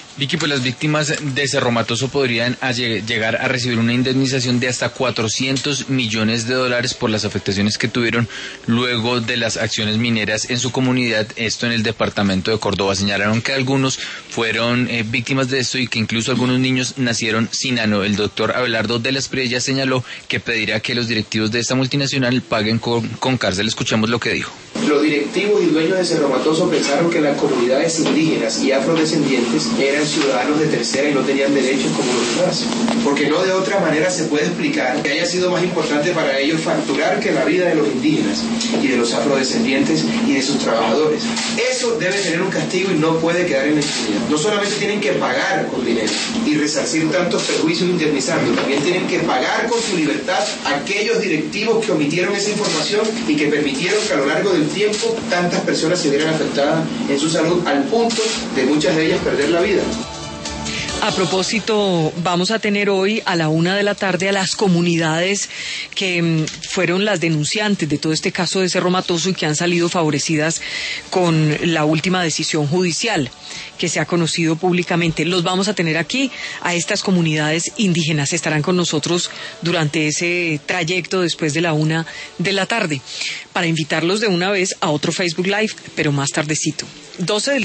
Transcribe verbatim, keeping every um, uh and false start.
Vicky, pues las víctimas de Cerro Matoso podrían a llegar a recibir una indemnización de hasta cuatrocientos millones de dólares por las afectaciones que tuvieron luego de las acciones mineras en su comunidad, esto en el departamento de Córdoba. Señalaron que algunos fueron eh, víctimas de esto y que incluso algunos niños nacieron sin ano. El doctor Abelardo de las Priellas señaló que pedirá que los directivos de esta multinacional paguen con, con cárcel. Escuchemos lo que dijo. Los directivos y dueños de Cerro Matoso pensaron que las comunidades indígenas y afrodescendientes eran ciudadanos de tercera y no tenían derechos como los demás, porque no de otra manera se puede explicar que haya sido más importante para ellos facturar que la vida de los indígenas y de los afrodescendientes y de sus trabajadores. Eso debe tener un castigo y no puede quedar en la impunidad. No solamente tienen que pagar con dinero y resarcir tantos perjuicios indemnizando, también tienen que pagar con su libertad a aquellos directivos que omitieron esa información y que permitieron que a lo largo del tiempo tantas personas se vieran afectadas en su salud al punto de muchas de ellas perder la vida. A propósito, vamos a tener hoy a la una de la tarde a las comunidades que fueron las denunciantes de todo este caso de Cerro Matoso y que han salido favorecidas con la última decisión judicial que se ha conocido públicamente. Los vamos a tener aquí, a estas comunidades indígenas. Estarán con nosotros durante ese trayecto después de la una de la tarde para invitarlos de una vez a otro Facebook Live, pero más tardecito. doce del